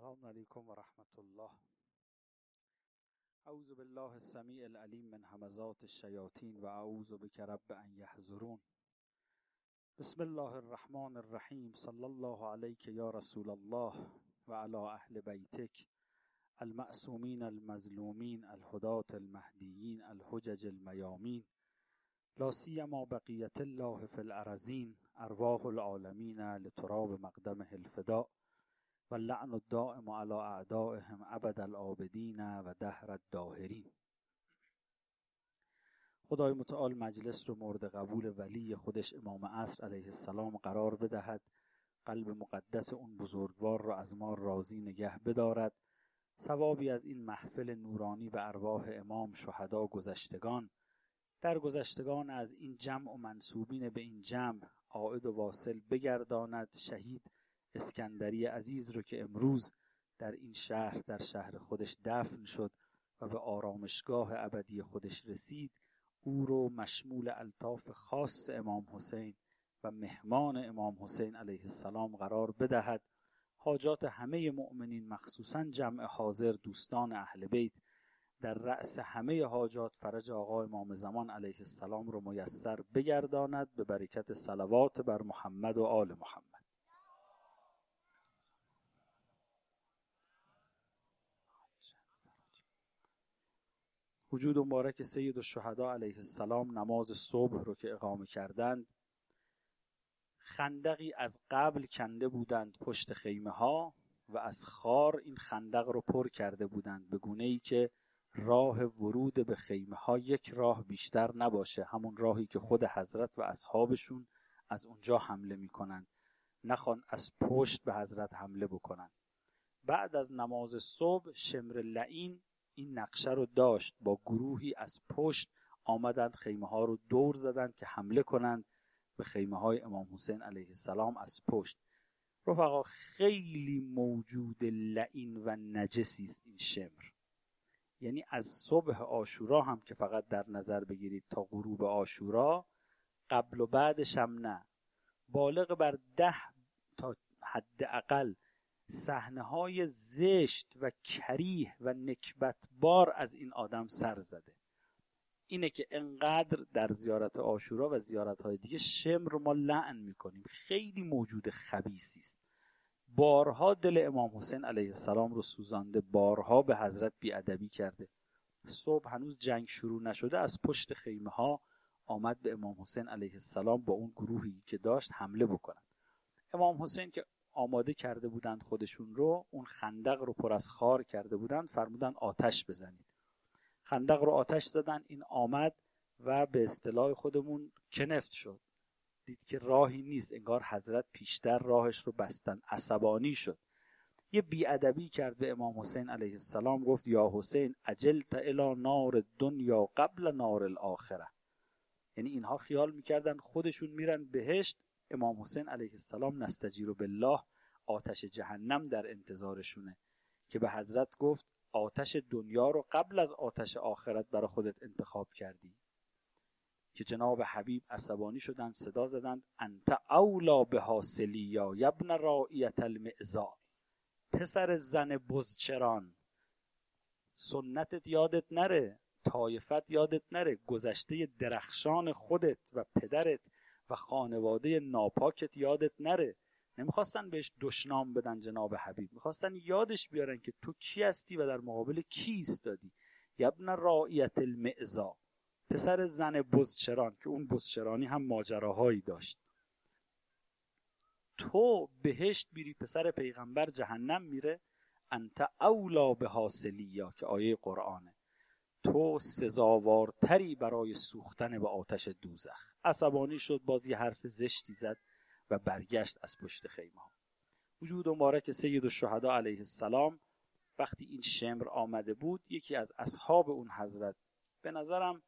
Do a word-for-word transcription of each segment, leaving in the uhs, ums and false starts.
السلام علیکم و رحمت الله. اعوذ بالله السمیع العلیم من همزات الشیاطین و اعوذ بک رب ان یحضرون. بسم الله الرحمن الرحیم. صلی الله علیک یا رسول الله و علی اهل بیتک المعصومین المظلومین الهداة المهدیین الحجج المیامین لا سیما بقیت الله فی الارضین ارواح العالمین لتراب مقدمه الفداء و اللعن الدائم علی اعدائهم ابد العابدین و دهر الداهرین. خدای متعال مجلس رو مورد قبول ولی خودش امام عصر علیه السلام قرار بدهد، قلب مقدس اون بزرگوار را از ما راضی نگه بدارد، ثوابی از این محفل نورانی به ارواح امام شهدا گذشتگان، در گذشتگان از این جمع و منسوبین به این جمع عائد و واصل بگرداند. شهید اسکندری عزیز رو که امروز در این شهر در شهر خودش دفن شد و به آرامشگاه ابدی خودش رسید، او رو مشمول الطاف خاص امام حسین و مهمان امام حسین علیه السلام قرار بدهد. حاجات همه مؤمنین مخصوصا جمع حاضر دوستان اهل بیت در رأس همه حاجات فرج آقا امام زمان علیه السلام رو میسر بگرداند به برکت صلوات بر محمد و آل محمد. وجود مبارک سید الشهدا علیه السلام نماز صبح رو که اقامه کردند، خندقی از قبل کنده بودند پشت خیمه ها و از خار این خندق رو پر کرده بودند به گونه ای که راه ورود به خیمه ها یک راه بیشتر نباشه، همون راهی که خود حضرت و اصحابشون از اونجا حمله میکنن، نخوان از پشت به حضرت حمله بکنن. بعد از نماز صبح شمر لعین این نقشه رو داشت، با گروهی از پشت آمدند خیمه ها رو دور زدند که حمله کنند به خیمه های امام حسین علیه السلام از پشت. رفقا خیلی موجود لعین و نجسی است این شمر، یعنی از صبح عاشورا هم که فقط در نظر بگیرید تا غروب عاشورا، قبل و بعدش هم نه، بالغ بر ده تا حداقل صحنه‌های زشت و کریه و نکبتبار از این آدم سر زده. اینه که انقدر در زیارت عاشورا و زیارت‌های دیگه شمر رو ما لعن میکنیم. خیلی موجود خبیثی است، بارها دل امام حسین علیه السلام رو سوزانده، بارها به حضرت بیادبی کرده. صبح هنوز جنگ شروع نشده از پشت خیمه ها آمد به امام حسین علیه السلام با اون گروهی که داشت حمله بکنن. امام حسین که آماده کرده بودند خودشون رو، اون خندق رو پر از خار کرده بودند، فرمودن آتش بزنید. خندق رو آتش زدن، این آمد و به اصطلاح خودمون کنفت شد، دید که راهی نیست، انگار حضرت پیشتر راهش رو بستن، عصبانی شد، یه بیادبی کرد به امام حسین علیه السلام، گفت یا حسین عجلت الی نار دنیا قبل نار الاخره. یعنی اینها خیال میکردن خودشون میرن بهشت، امام حسین علیه السلام نستجیر بالله آتش جهنم در انتظارشونه، که به حضرت گفت آتش دنیا رو قبل از آتش آخرت برای خودت انتخاب کردی. که جناب حبیب عصبانی شدند، صدا زدند انت اولا بحاصلی یا ابن رائیت المعزا، پسر زن بزچران، سنتت یادت نره، طایفت یادت نره، گذشته درخشان خودت و پدرت و خانواده ناپاکت یادت نره. نمیخواستن بهش دشنام بدن جناب حبیب، میخواستن یادش بیارن که تو کی هستی و در مقابل کی ایستادی. ابن رائیت المعزا، پسر زن بزچران، که اون بزچرانی هم ماجراهایی داشت. تو بهشت میری، پسر پیغمبر جهنم میره. انت اولا بحاصلیا، که آیه قرآنه، تو سزاوارتری برای سوختن به آتش دوزخ. عصبانی شد، باز یه حرف زشتی زد و برگشت از پشت خیمه ها. وجود مبارک سید الشهدا علیه السلام وقتی این شمر آمده بود، یکی از اصحاب اون حضرت، به نظرم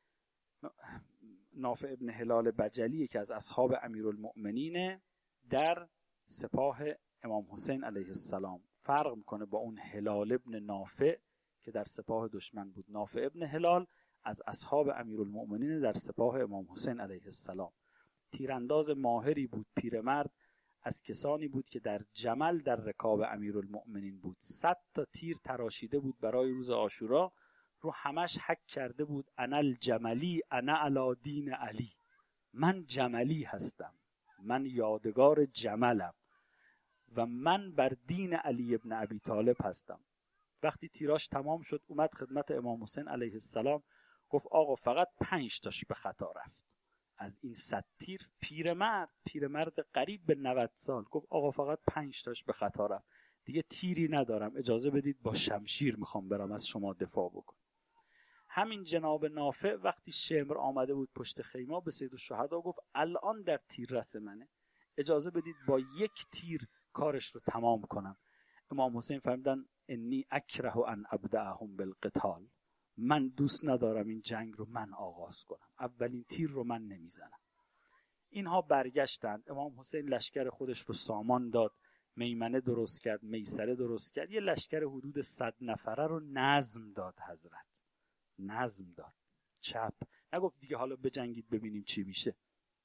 نافع ابن هلال بجلی که از اصحاب امیرالمؤمنین در سپاه امام حسین علیه السلام، فرق میکنه با اون هلال ابن نافع که در سپاه دشمن بود. نافع ابن هلال از اصحاب امیرالمؤمنین در سپاه امام حسین علیه السلام، تیرانداز ماهری بود، پیرمرد، از کسانی بود که در جمل در رکاب امیرالمؤمنین بود. صد تا تیر تراشیده بود برای روز عاشورا، رو همش حک کرده بود انا الجملی انا علی دین علی، من جملی هستم، من یادگار جملم و من بر دین علی ابن ابی طالب هستم. وقتی تیراش تمام شد اومد خدمت امام حسین علیه السلام، گفت آقا فقط پنج تاش به خطا رفت. از این صد تیر پیرمرد پیرمرد قریب به نود سال گفت آقا فقط پنج تاش به خطا رفت، دیگه تیری ندارم، اجازه بدید با شمشیر میخوام برم از شما دفاع بکنم. همین جناب نافع وقتی شمر آمده بود پشت خیمه به سید الشهدا گفت الان در تیر رس منه، اجازه بدید با یک تیر کارش رو تمام کنم. امام حسین فرمودن انی اکره ان ابدأهم بالقتال، من دوست ندارم این جنگ رو من آغاز کنم، اولین تیر رو من نمیزنم. اینها برگشتند، امام حسین لشکر خودش رو سامان داد، میمنه درست کرد، میسره درست کرد، یه لشکر حدود صد نفره رو نظم داد. حضرت نظم داد، چپ نگفت دیگه حالا بجنگید ببینیم چی میشه.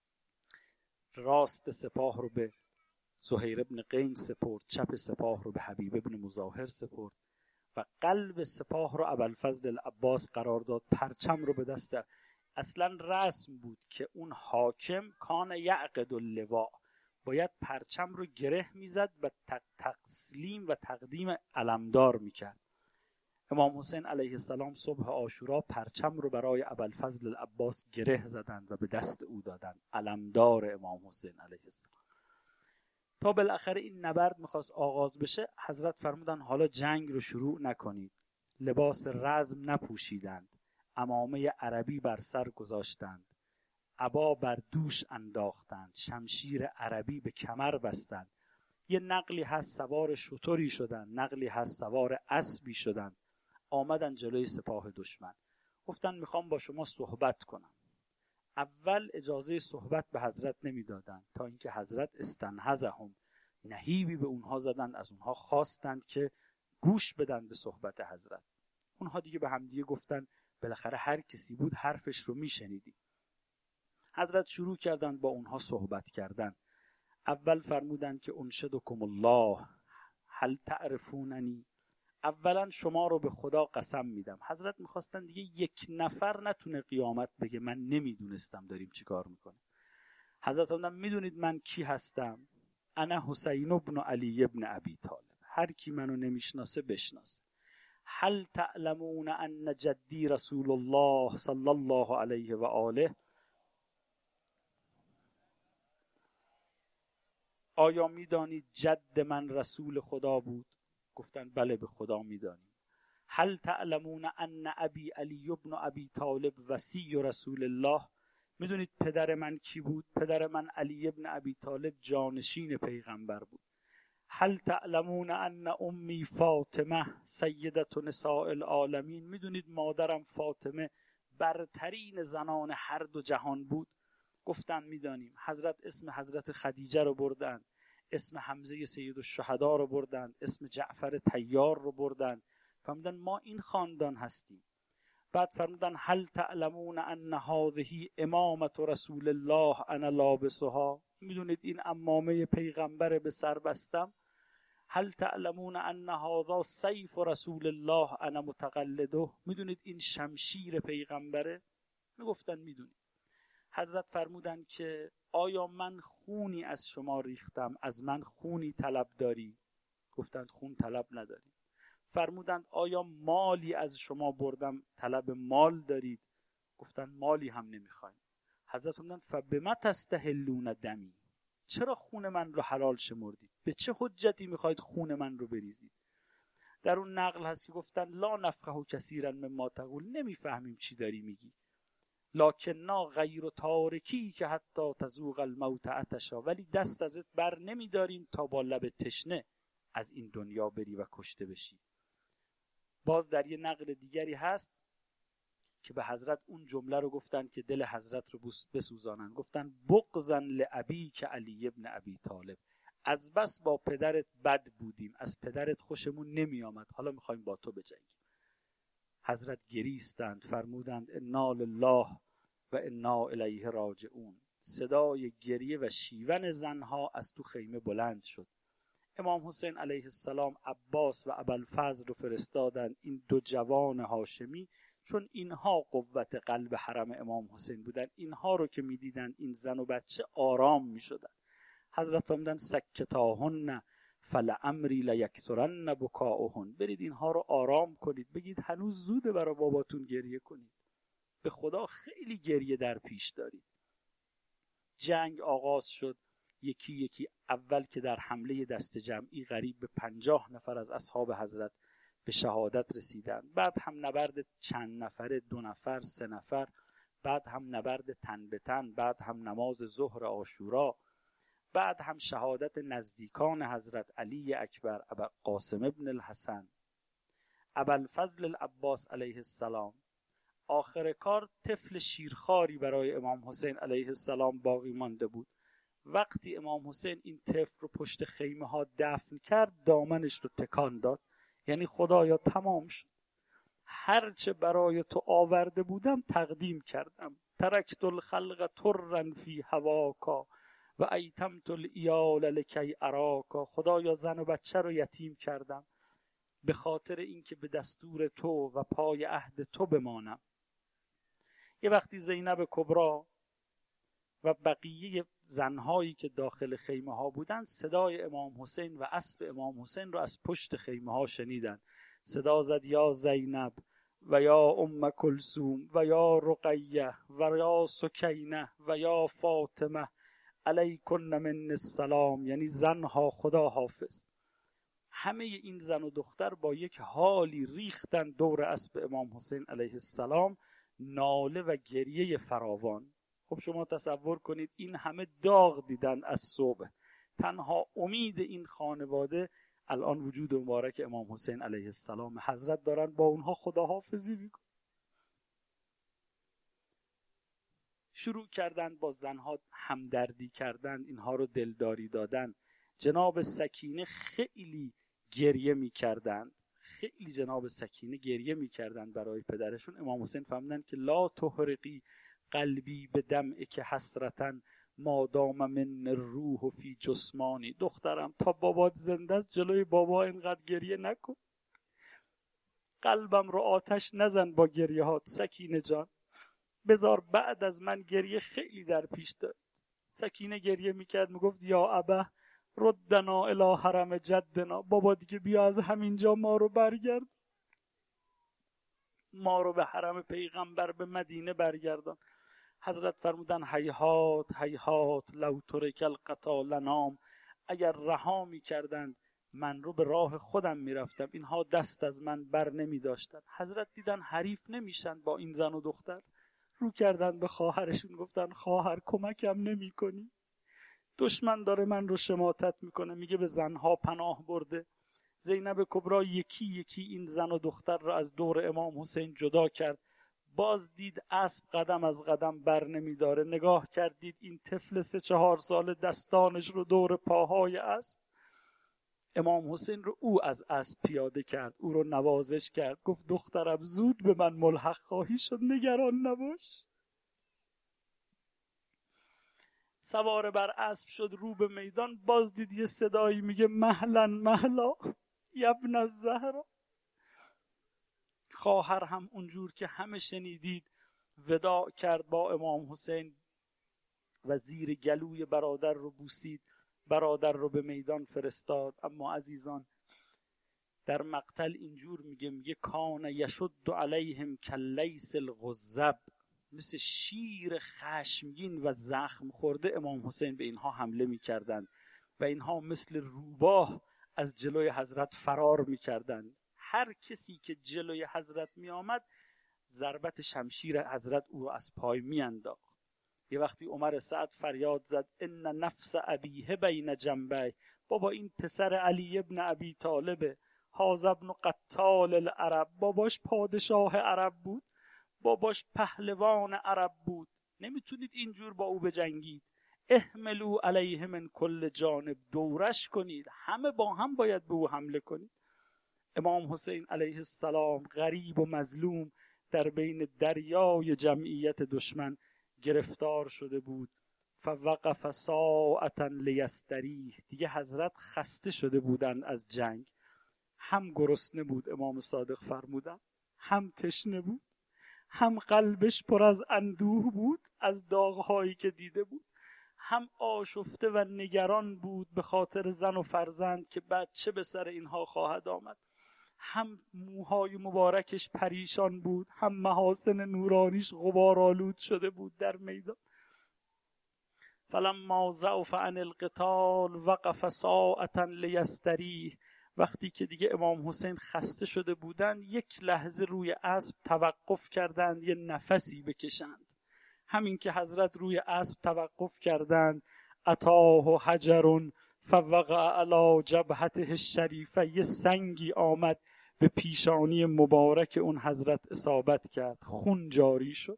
راست سپاه رو به زهیر ابن قین سپرد، چپ سپاه رو به حبیب ابن مظاهر سپرد و قلب سپاه رو ابوالفضل العباس قرار داد، پرچم رو به دست. اصلا رسم بود که اون حاکم کان یعقد اللواء، باید پرچم رو گره میزد و تسلیم و تقدیم علمدار میکرد. امام حسین علیه السلام صبح عاشورا پرچم رو برای ابوالفضل العباس گره زدند و به دست او دادند، علمدار امام حسین علیه السلام. تا بالاخره این نبرد میخواست آغاز بشه، حضرت فرمودن حالا جنگ رو شروع نکنید. لباس رزم نپوشیدند، عمامه عربی بر سر گذاشتند، عبا بر دوش انداختند، شمشیر عربی به کمر بستند. یه نقلی هست سوار شتری شدند، نقلی هست سوار اسبی شدند، آمدن جلوی سپاه دشمن. گفتن میخوام با شما صحبت کنم. اول اجازه صحبت به حضرت نمیدادند تا اینکه حضرت استنهزهم، نهیبی به اونها زدند، از اونها خواستند که گوش بدن به صحبت حضرت. اونها دیگه به همدیگه گفتن بالاخره هر کسی بود حرفش رو میشنیدیم. حضرت شروع کردند با اونها صحبت کردن. اول فرمودند که انشدکم الله هل تعرفوننی، اولا شما رو به خدا قسم میدم. حضرت میخواستن دیگه یک نفر نتونه قیامت بگه من نمیدونستم داریم چی کار میکنیم. حضرت فرمودن میدونید من کی هستم؟ انا حسین ابن علی ابن ابی طالب، هر کی منو نمیشناسه بشناسه. هل تعلمون ان جدی رسول الله صلی الله علیه و آله، آیا میدانید جد من رسول خدا بود؟ گفتن بله به خدا میدانیم. هل تعلمون ان ابی علی ابن ابی طالب وصی رسول الله، میدونید پدر من کی بود؟ پدر من علی ابن ابی طالب جانشین پیغمبر بود. هل تعلمون ان امی فاطمه سیدت نساء العالمین، میدونید مادرم فاطمه برترین زنان هر دو جهان بود؟ گفتن میدانیم. حضرت اسم حضرت خدیجه رو بردن، اسم حمزه سید الشهدا رو بردن، اسم جعفر طیار رو بردن، فرمودن ما این خاندان هستیم. بعد فرمودن هل تعلمون ان هذه امامه رسول الله انا لابسها، میدونید این عمامه پیغمبر به سر بستم. هل تعلمون ان هذا سیف رسول الله انا متقلده، میدونید این شمشیر پیغمبره؟ میگفتن میدونید. حضرت فرمودن که آیا من خونی از شما ریختم، از من خونی طلب داری؟ گفتند خون طلب نداری. فرمودند آیا مالی از شما بردم، طلب مال دارید؟ گفتند مالی هم نمیخوایم. حضرت فرمودند فبما تستحلون دمی، چرا خون من رو حلال شمردید؟ به چه حجتی میخواید خون من رو بریزید؟ در اون نقل هست که گفتن لا نفقه کثیرا مما تقول، نمیفهمیم چی داری میگی. لکننا غیر تارکی که حتی تذوق الموت عطشا، ولی دست ازت بر نمیداریم تا با لب تشنه از این دنیا بری و کشته بشی. باز در یه نقل دیگری هست که به حضرت اون جمله رو گفتن که دل حضرت رو بسوزانن. گفتن بغضا لابی که علی ابن ابی طالب، از بس با پدرت بد بودیم، از پدرت خوشمون نمی آمد، حالا میخوایم با تو بجنگیم. حضرت گریستند، فرمودند انا لله و انا الیه راجعون. صدای گریه و شیون زنها از تو خیمه بلند شد. امام حسین علیه السلام عباس و ابوالفضل رو فرستادند، این دو جوان هاشمی، چون اینها قوت قلب حرم امام حسین بودن. اینها رو که میدیدن این زن و بچه آرام میشدن. حضرت فرمودن سکتاهن فلعمری لیکثرن بکاؤهن، برید اینها رو آرام کنید، بگید هنوز زوده برای باباتون گریه کنید، به خدا خیلی گریه در پیش دارید. جنگ آغاز شد. یکی یکی اول که در حمله دست جمعی قریب به پنجاه نفر از اصحاب حضرت به شهادت رسیدن، بعد هم نبرد چند نفر، دو نفر، سه نفر، بعد هم نبرد تن به تن، بعد هم نماز ظهر عاشورا، بعد هم شهادت نزدیکان حضرت علی اکبر، ابا قاسم ابن الحسن، ابوالفضل العباس علیه السلام. آخر کار طفل شیرخواری برای امام حسین علیه السلام باقی مانده بود. وقتی امام حسین این طفل رو پشت خیمه ها دفن کرد، دامنش رو تکان داد، یعنی خدایا تمام شد، هرچه برای تو آورده بودم تقدیم کردم. ترکت الخلق ترا فی هواکا و ایتمت العیال لکی اراکا، خدایا زن و بچه رو یتیم کردم به خاطر اینکه به دستور تو و پای عهد تو بمانم. یه وقتی زینب کبرا و بقیه زنهایی که داخل خیمه ها بودن صدای امام حسین و اسب امام حسین رو از پشت خیمه ها شنیدن. صدا زد یا زینب و یا ام کلثوم و یا رقیه و یا سکینه و یا فاطمه علیکن من السلام، یعنی زنها خدا حافظ. همه این زن و دختر با یک حالی ریختن دور اسب امام حسین علیه السلام، ناله و گریه فراوان. خب شما تصور کنید این همه داغ دیدن از صبح، تنها امید این خانواده الان وجود مبارک امام حسین علیه السلام. حضرت دارن با اونها خداحافظی میکنن. شروع کردن با زنها همدردی کردن، اینها رو دلداری دادن. جناب سکینه خیلی گریه میکردن، خیلی جناب سکینه گریه میکردن برای پدرشون. امام حسین فهمیدن که لا تحرقی قلبی به دمعی که حسرتن ما دام من روح و فی جسمانی، دخترم تا بابات زنده است جلوی بابا اینقدر گریه نکن، قلبم رو آتش نزن با گریه هات سکینه جان، بذار بعد از من گریه خیلی در پیش دارد. سکینه گریه میکرد، میگفت یا ابا ردنا الی حرم جدنا، بابا دیگه بیا از همینجا ما رو برگرد، ما رو به حرم پیغمبر به مدینه برگردان. حضرت فرمودن هیهات هیهات لو ترک القطا لنام، اگر رها می کردند من رو به راه خودم می رفتم، اینها دست از من بر نمی داشتن. حضرت دیدن حریف نمیشن با این زن و دختر، رو کردن به خواهرشون، گفتن خواهر کمکم نمی کنی، دشمن داره من رو شماتت میکنه، میگه به زنها پناه برده. زینب کبرا یکی یکی این زن و دختر را از دور امام حسین جدا کرد. باز دید اسب قدم از قدم بر نمی داره، نگاه کردید این طفل سه چهار سال دستانش رو دور پاهای اسب. امام حسین رو او از اسب پیاده کرد، او رو نوازش کرد، گفت دخترم زود به من ملحق خواهی شد، نگران نباش. سوار بر اسب شد، رو به میدان. باز دید یه صدایی میگه مهلا مهلا یبن الزهرا. خواهر هم اونجور که همه شنیدید وداع کرد با امام حسین و زیر گلوی برادر رو بوسید، برادر رو به میدان فرستاد. اما عزیزان در مقتل اینجور میگه میگه کان یشد علیهم کلیس الغضب، مثل شیر خشمگین و زخم خورده امام حسین به اینها حمله میکردند و اینها مثل روباه از جلوی حضرت فرار میکردند. هر کسی که جلوی حضرت می آمد ضربت شمشیر حضرت او رو از پای می انداخت. یه وقتی عمر سعد فریاد زد ان نفس ابیه بین جنبه، بابا این پسر علی ابن ابی طالبه، هذا ابن قتال العرب، باباش پادشاه عرب بود، باباش پهلوان عرب بود، نمیتونید اینجور با او بجنگید، احملوا علیه من کل جانب، دورش کنید، همه با هم باید به او حمله کنید. امام حسین علیه السلام غریب و مظلوم در بین دریای جمعیت دشمن گرفتار شده بود. فوقف ساعتا لیستریح. دیگه حضرت خسته شده بودند از جنگ، هم گرسنه بود امام صادق فرمودن، هم تشنه بود، هم قلبش پر از اندوه بود از داغ‌هایی که دیده بود، هم آشفته و نگران بود به خاطر زن و فرزند که بعد چه به سر اینها خواهد آمد، هم موهای مبارکش پریشان بود، هم محاسن نورانیش غبارآلود شده بود در میدان. فلما ضعف عن القتال وقف ساعتا لیستریح. وقتی که دیگه امام حسین خسته شده بودند، یک لحظه روی اسب توقف کردند یه نفسی بکشند. همین که حضرت روی اسب توقف کردند، اتاه حجر فوقع علی جبهته الشریفه، یه سنگی آمد به پیشانی مبارک اون حضرت اصابت کرد، خون جاری شد.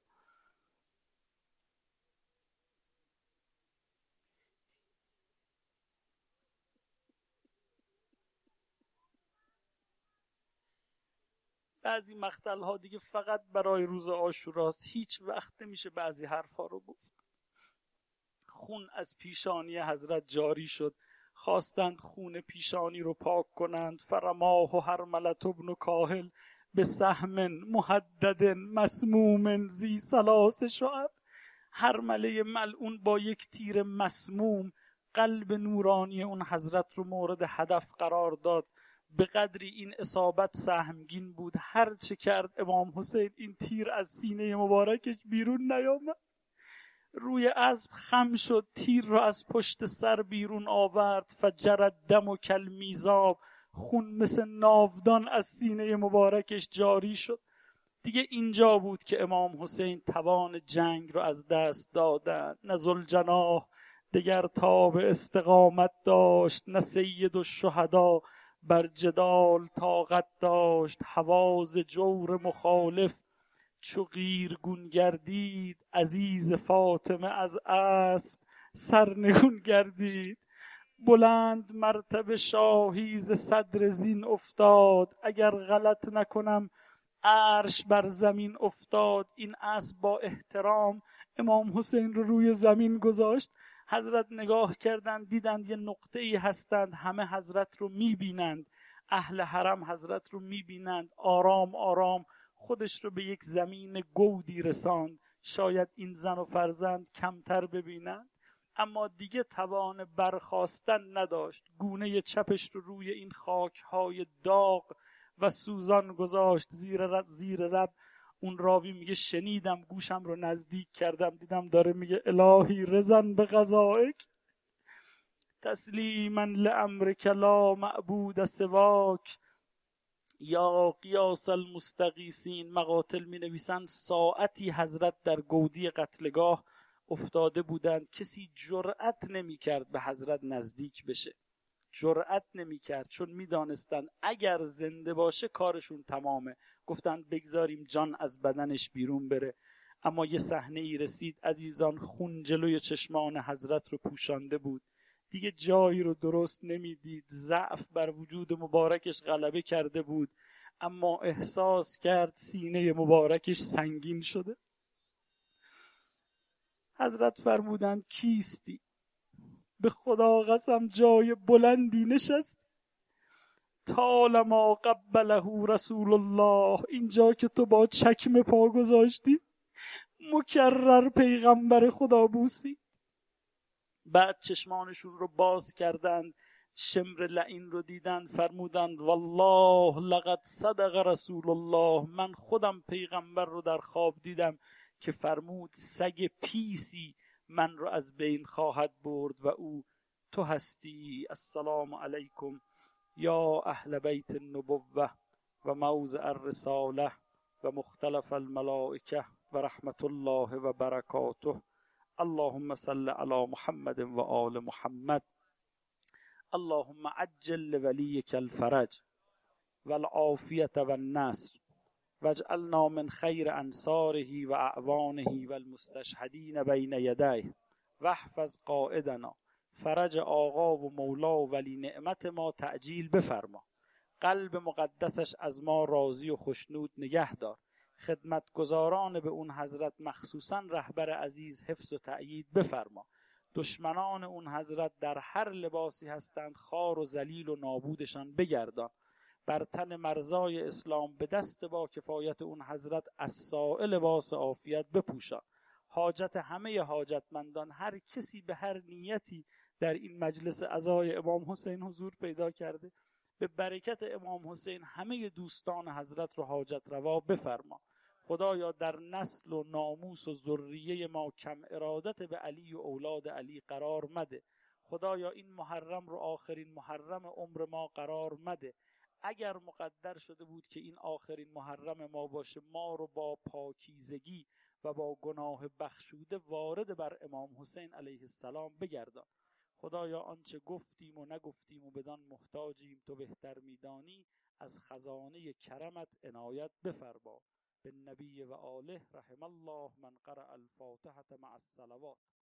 بعضی مقتل ها دیگه فقط برای روز عاشوراست، هیچ وقت نمیشه بعضی حرفا رو گفت. خون از پیشانی حضرت جاری شد، خواستند خون پیشانی رو پاک کنند. فرماه و هرملت ابن کاهل به سهم محدد مسموم زی ثلاث شعب. هرمله ملعون با یک تیر مسموم قلب نورانی اون حضرت رو مورد هدف قرار داد. به قدری این اصابت سهمگین بود، هر چه کرد امام حسین این تیر از سینه مبارکش بیرون نیامد. روی اسب خم شد، تیر را از پشت سر بیرون آورد. فجرد دم و کالمیزاب، خون مثل ناودان از سینه مبارکش جاری شد. دیگه اینجا بود که امام حسین توان جنگ را از دست دادند. نه ذوالجناح دگر تاب استقامت داشت، نه سید الشهدا بر جدال طاقت داشت. حواز جور مخالف چو قیرگون گردید، عزیز فاطمه از اسب سرنگون گردید. بلند مرتبه شاهی ز صدر زین افتاد، اگر غلط نکنم عرش بر زمین افتاد. این اسب با احترام امام حسین رو روی زمین گذاشت. حضرت نگاه کردند، دیدند یه نقطه ای هستند، همه حضرت رو میبینند، اهل حرم حضرت رو میبینند. آرام آرام خودش رو به یک زمین گودی رساند، شاید این زن و فرزند کمتر ببینند. اما دیگه توان برخاستن نداشت، گونه چپش رو روی این خاکهای داغ و سوزان گذاشت. زیر رب زیر رب اون راوی میگه شنیدم، گوشم رو نزدیک کردم، دیدم داره میگه الهی رضن به قضائک تسلیما لامرک لا معبود سواک یا قیاس المستغیثین. مقاتل می نویسند ساعتی حضرت در گودی قتلگاه افتاده بودند، کسی جرأت نمی کرد به حضرت نزدیک بشه، جرأت نمی کرد، چون می دانستند اگر زنده باشه کارشون تمامه. گفتند بگذاریم جان از بدنش بیرون بره. اما یه صحنه ای رسید عزیزان، خون جلوی چشمان حضرت رو پوشانده بود، دیگه جایی رو درست نمیدید، ضعف بر وجود مبارکش غلبه کرده بود. اما احساس کرد سینه مبارکش سنگین شده. حضرت فرمودند کیستی؟ به خدا قسم جای بلندی نشست. طالما قبله رسول الله، اینجا که تو با چکمه پا گذاشتی مکرر پیغمبر خدا بوسی. بعد چشمانشون رو باز کردند، شمر لعین رو دیدند، فرمودند والله لقد صدق رسول الله، من خودم پیغمبر رو در خواب دیدم که فرمود سگ پیسی من رو از بین خواهد برد و او تو هستی. السلام علیکم یا اهل بیت النبوه و موضع الرساله و مختلف الملائکه و رحمت الله و برکاته. اللهم صل علی محمد و آل محمد. اللهم عجل لولیک الفرج والعافیة والنصر واجعلنا من خیر انصاره و اعوانه و المستشهدین بین یدیه واحفظ قائدنا. فرج آقا و مولا و ولی نعمت ما تعجیل بفرما. قلب مقدسش از ما راضی و خشنود نگه دار. خدمتگزاران به اون حضرت مخصوصا رهبر عزیز حفظ و تأیید بفرما. دشمنان اون حضرت در هر لباسی هستند، خار و ذلیل و نابودشان بگردان. بر تن مرزای اسلام به دست با کفایت اون حضرت عصای لباس عافیت بپوشان. حاجت همه حاجتمندان، هر کسی به هر نیتی در این مجلس عزای امام حسین حضور پیدا کرده، به برکت امام حسین همه دوستان حضرت رو حاجت روا بفرما. خدایا در نسل و ناموس و ذریه ما کم ارادت به علی و اولاد علی قرار مده. خدایا این محرم رو آخرین محرم عمر ما قرار مده. اگر مقدر شده بود که این آخرین محرم ما باشه، ما رو با پاکیزگی و با گناه بخشوده وارد بر امام حسین علیه السلام بگردان. خدایا آنچه گفتیم و نگفتیم و بدان محتاجیم تو بهتر میدانی، از خزانه کرمت عنایت بفرما. به نبی و آله رحم الله من قرأ الفاتحة مع الصلوات.